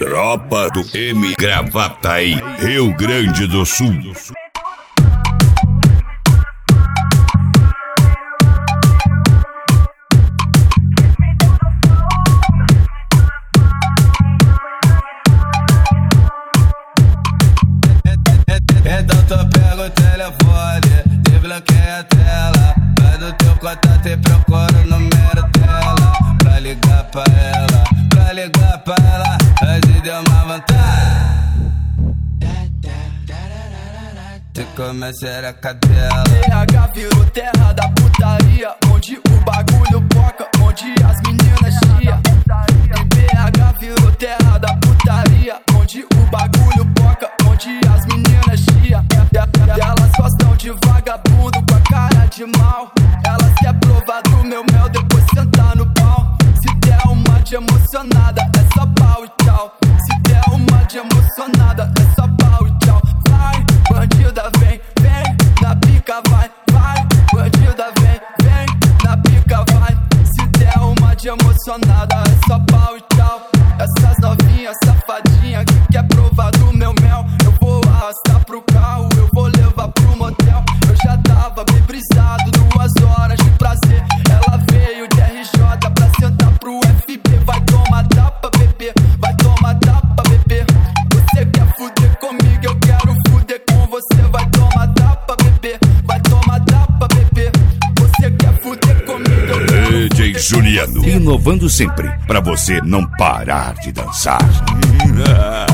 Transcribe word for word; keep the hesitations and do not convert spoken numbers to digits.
Tropa do M Gravataí, Rio Grande do Sul. Então tu pega o telefone e bloqueia a tela. Vai no teu contato e procura o número dela. Pra ligar pra ela, pra ligar pra ela, hoje deu uma vontade de comer xereca dela. B H virou terra da putaria, onde o bagulho poca, onde as meninas chia. E B H virou terra da putaria, onde o bagulho poca, onde as meninas chia. Elas gostam de vagabundo com a cara de mal. Elas quer provar do meu mel, depois sentar no pau. Se der uma de emocionada, é só pau e tchau. Se der uma de emocionada, é só pau e tchau. Vai, bandida, vem, vem, na pica vai, vai. Bandida, vem, vem, na pica vai. Se der uma de emocionada, é só pau e tchau. Essas novinhas safadinhas que quer provar do meu mel, eu vou arrastar pro carro, eu vou levar pro motel. Eu já tava bem brisado, duas horas de prazer. Ela veio de R J pra sentar pro F B. Vai tomar tapa, bebê, vai tomar tapa, bebê. Você quer fuder comigo, eu quero fuder com você. Vai tomar tapa, bebê, vai tomar tapa, bebê. Você quer fuder comigo, eu quero D J Juliano, inovando sempre pra você não parar de dançar.